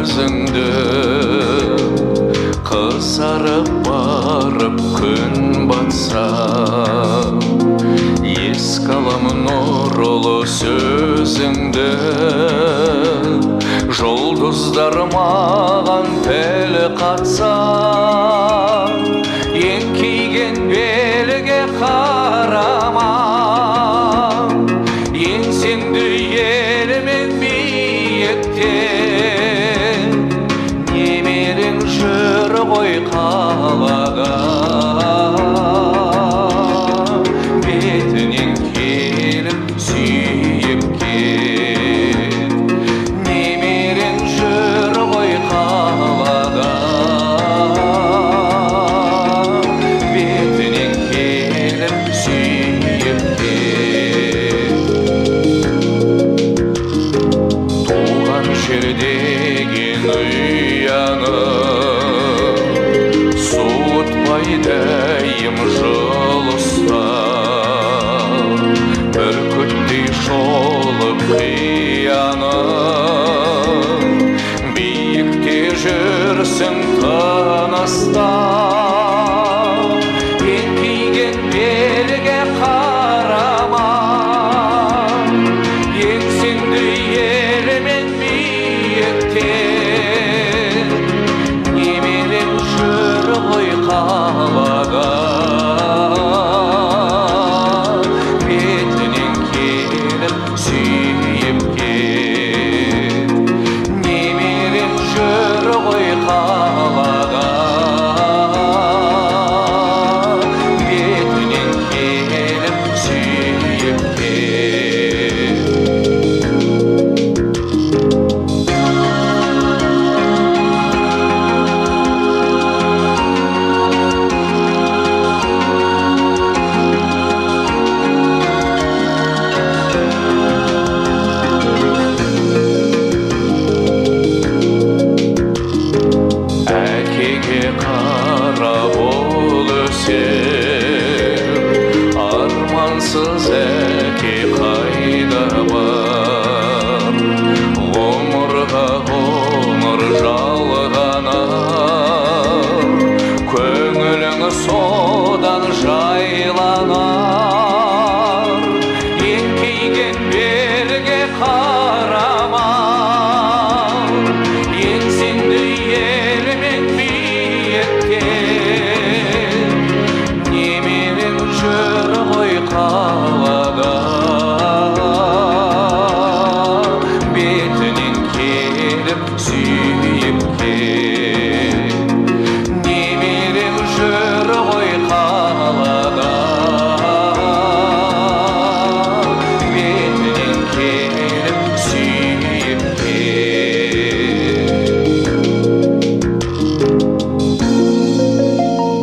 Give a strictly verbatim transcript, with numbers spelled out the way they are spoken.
өзіңді қысарып барып күн батса еске аламын нұрлы сөзіңді жұлдыздар маған тіл қатса еңкейген белге қарама еңсеңді елмен биіктен немерең жүр ғой қалада бетінен келіп сүйіп кет немерең жүр ғой қалада бетінен келіп сүйіп кет туған жер деген ұяны суытпайдайым жылыста бүркіттей шолып қияны биікте жүрсің тыныста еңкейген белге қарама еңсеңді елмен биіктен немерең жүр ғой қалада